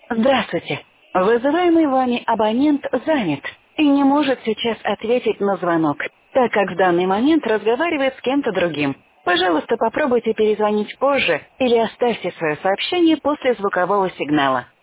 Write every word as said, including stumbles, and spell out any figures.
Здравствуйте. Вызываемый вами абонент занят и не может сейчас ответить на звонок, так как в данный момент разговаривает с кем-то другим. Пожалуйста, попробуйте перезвонить позже или оставьте свое сообщение после звукового сигнала.